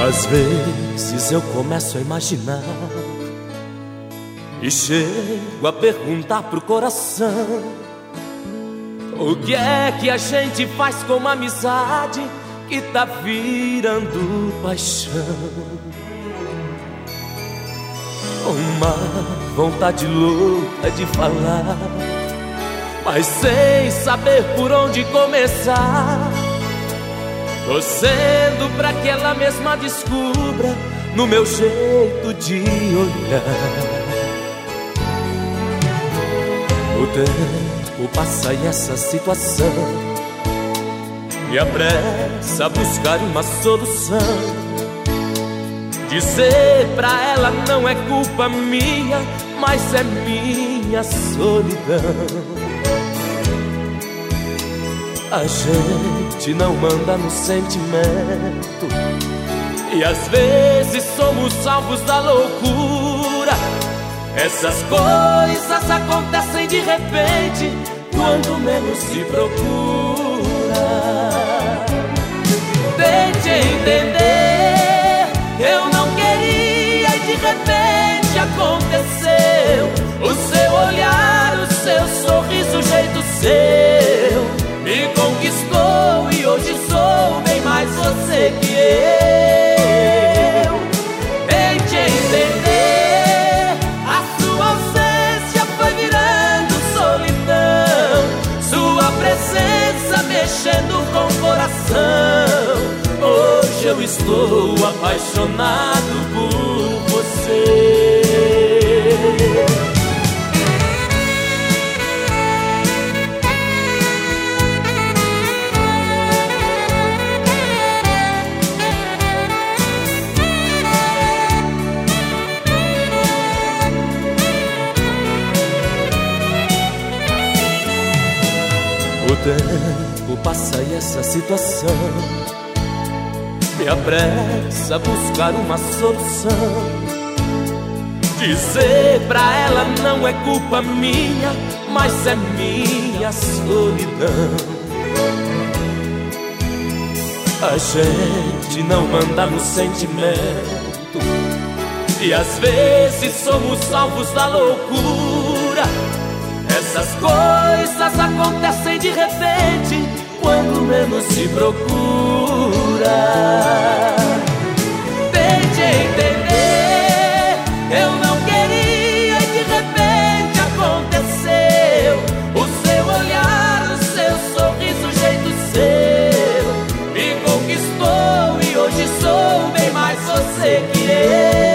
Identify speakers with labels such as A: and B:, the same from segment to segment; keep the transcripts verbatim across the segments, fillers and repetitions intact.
A: Às vezes eu começo a imaginar e chego a perguntar pro coração: o que é que a gente faz com uma amizade que tá virando paixão? Uma vontade louca de falar, mas sem saber por onde começar, torcendo pra que ela mesma descubra no meu jeito de olhar. O tempo passa e essa situação me apressa a buscar uma solução. Dizer pra ela não é culpa minha, mas é minha solidão. A gente não manda no sentimento e às vezes somos salvos da loucura. Essas coisas acontecem de repente, quando menos se procura. Tente entender, eu não queria e de repente aconteceu. O seu olhar, o seu sorriso, o jeito seu me conquistou e hoje sou bem mais você que eu. Tente entender, a sua ausência foi virando solidão, sua presença mexendo com o coração. Hoje eu estou apaixonado por você. O tempo passa e essa situação me apressa a buscar uma solução. Dizer pra ela não é culpa minha, mas é minha solidão. A gente não manda no sentimento e às vezes somos salvos da loucura. Essas coisas acontecem de repente, quando menos se procura. Tente entender, eu não queria e de repente aconteceu. O seu olhar, o seu sorriso, o jeito seu me conquistou e hoje sou bem mais você que eu.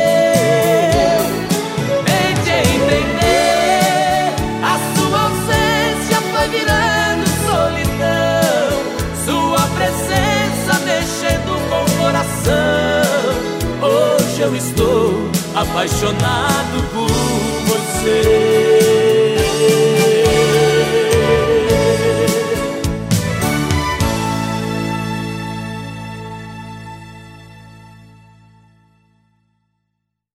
A: Hoje eu estou apaixonado